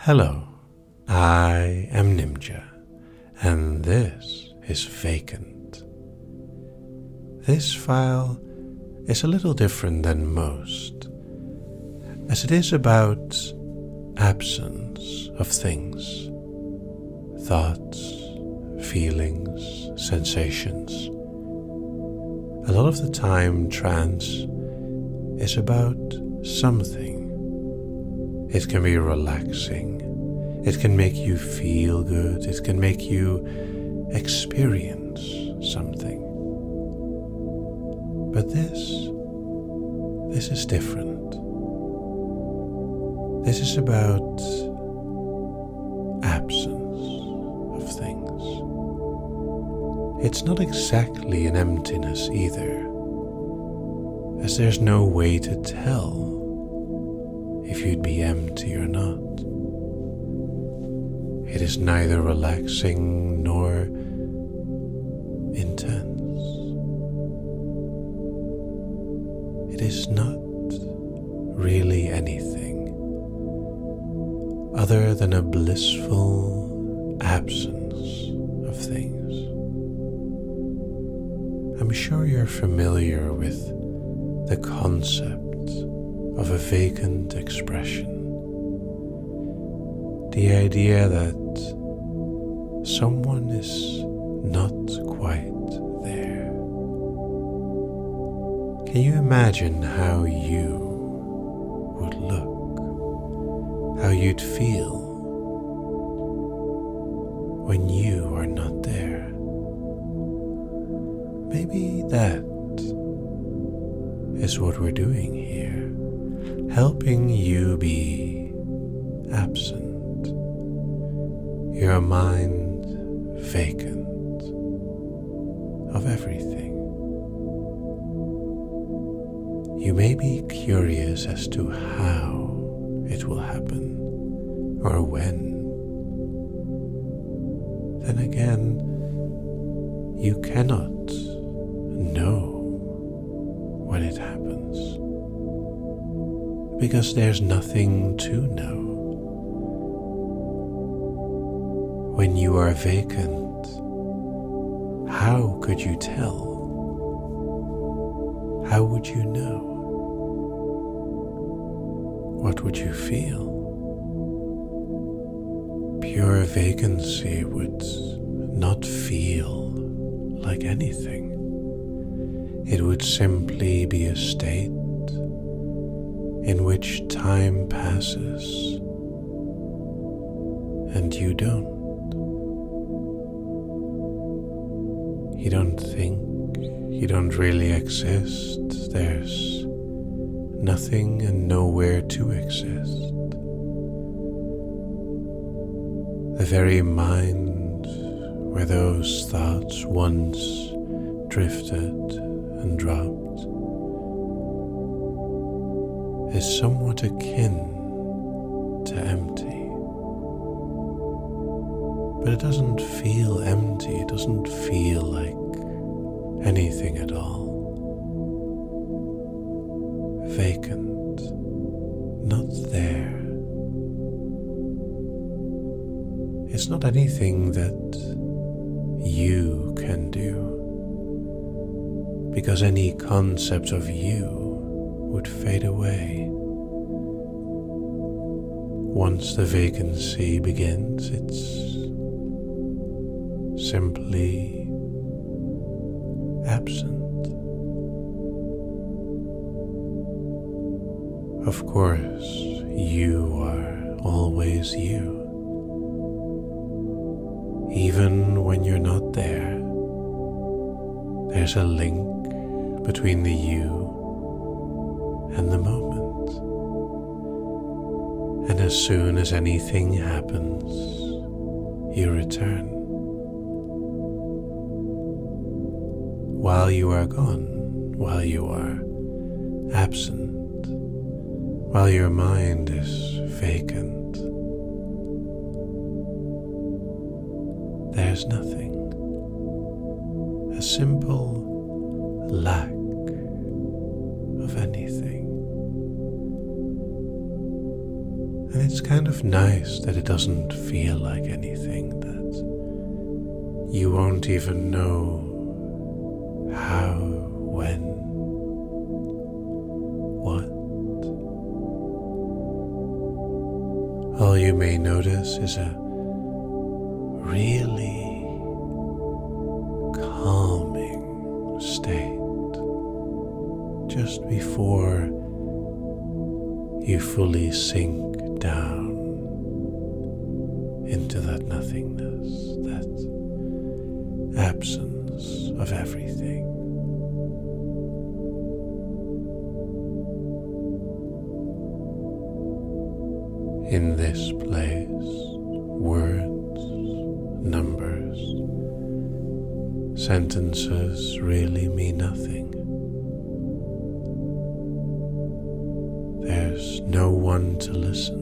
Hello, I am Nimja, and this is Vacant. This file is a little different than most, as it is about absence of things, thoughts, feelings, sensations. A lot of the time, trance is about something. It can be relaxing, it can make you feel good, it can make you experience something. But this is different. This is about absence of things. It's not exactly an emptiness either, as there's no way to tell if you'd be empty or not. It is neither relaxing nor intense. It is not really anything other than a blissful absence of things. I'm sure you're familiar with the concept of a vacant expression. The idea that someone is not quite there. Can you imagine how you would look, how you'd feel when you are not there? Maybe that is what we're doing here, helping you be absent, your mind vacant of everything. You may be curious as to how it will happen or when. Then again, you cannot know when it happens, because there's nothing to know. When you are vacant, how could you tell? How would you know? What would you feel? Pure vacancy would not feel like anything. It would simply be a state in which time passes and you don't. You don't think, you don't really exist. There's nothing and nowhere to exist. The very mind where those thoughts once drifted and dropped is somewhat akin to empty. But it doesn't feel empty, it doesn't feel like anything at all. Vacant, not there. It's not anything that you can do, because any concept of you would fade away. Once the vacancy begins, it's simply absent. Of course, you are always you. Even when you're not there, there's a link between the you and the moment. And as soon as anything happens, you return. While you are gone, while you are absent, while your mind is vacant, there's nothing. A simple lack of anything. And it's it's kind of nice that it doesn't feel like anything, that you won't even know how, when, what. All you may notice is a really calming state just before you fully sink down into that nothingness, that absence of everything. In this place, words, numbers, sentences really mean nothing. There's no one to listen.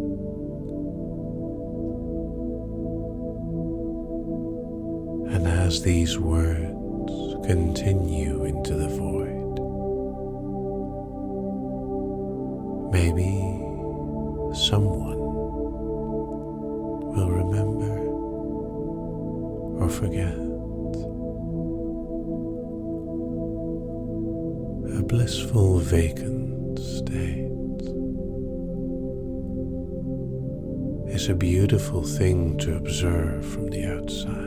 And as these words continue into the void, maybe someone will remember or forget. A blissful vacant state is a beautiful thing to observe from the outside.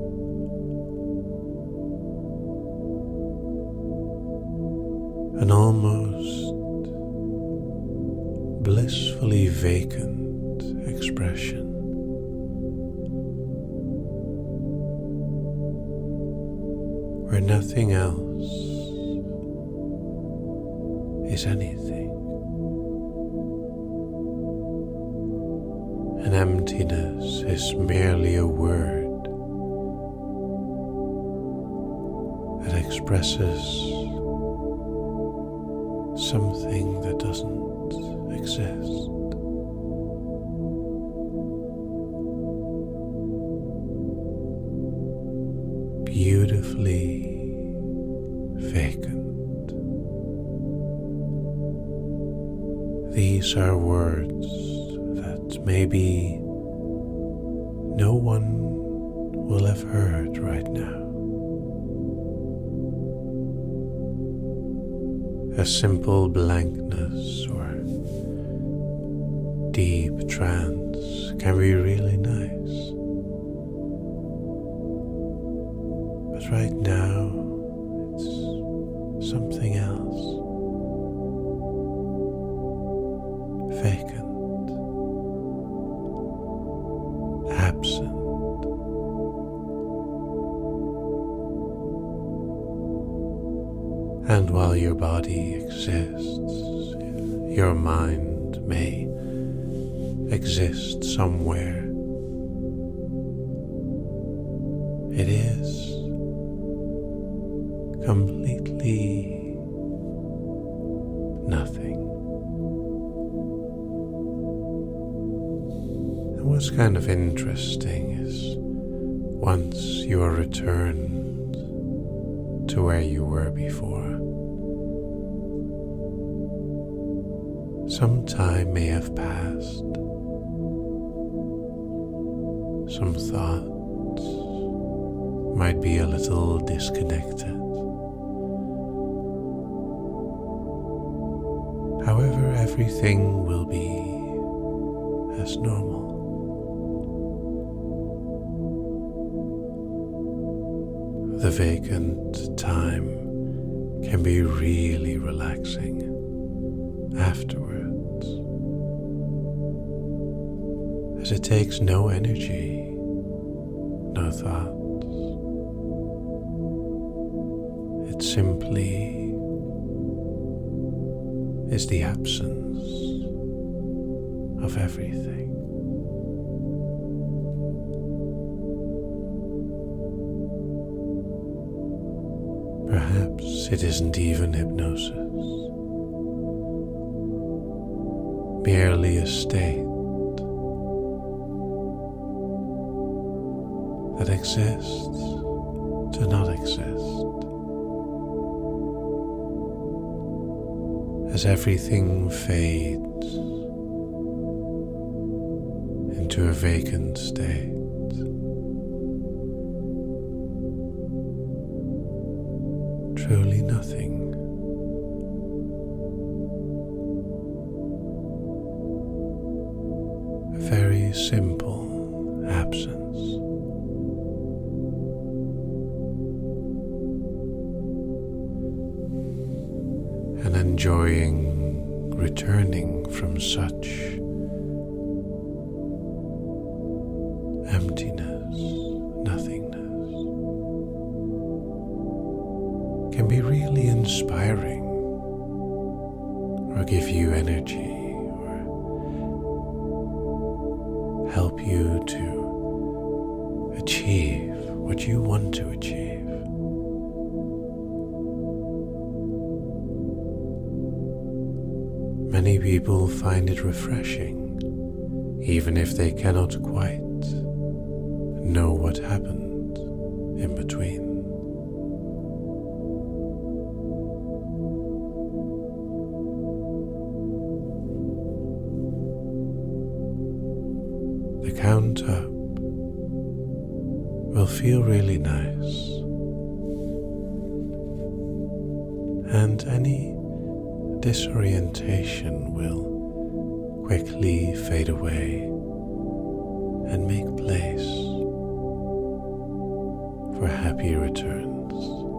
An almost blissfully vacant expression. Where nothing else is anything. An emptiness is merely a word that expresses something that doesn't exist. Beautifully vacant. These are words that maybe no one will have heard right now. A simple blankness or deep trance can be really nice. But right now, it's something else. Vacant. Absent. And while your body exists, your mind may exist somewhere. It is completely nothing. And what's kind of interesting is once you are returned to where you were before, some time may have passed. Some thoughts might be a little disconnected. However, everything will be as normal. The vacant time can be really relaxing afterwards, as it takes no energy, no thoughts. It simply is the absence of everything. Perhaps it isn't even hypnosis, merely a state that exists to not exist, as everything fades into a vacant state. Truly nothing. A very simple absence. And enjoying returning from such emptiness, nothingness, can be really inspiring, or give you energy, or help you to achieve what you want to achieve. Many people find it refreshing, even if they cannot quite know what happened in between. The count up will feel really nice, and any disorientation will quickly fade away and make place for happy returns.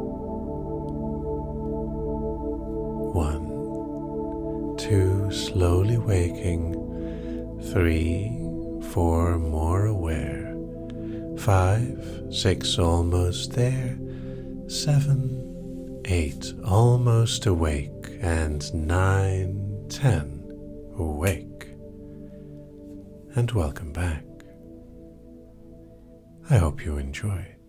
1, 2, slowly waking. 3, 4, more aware. 5, 6, almost there. 7, 8, almost awake. And 9, 10, awake. And welcome back. I hope you enjoyed.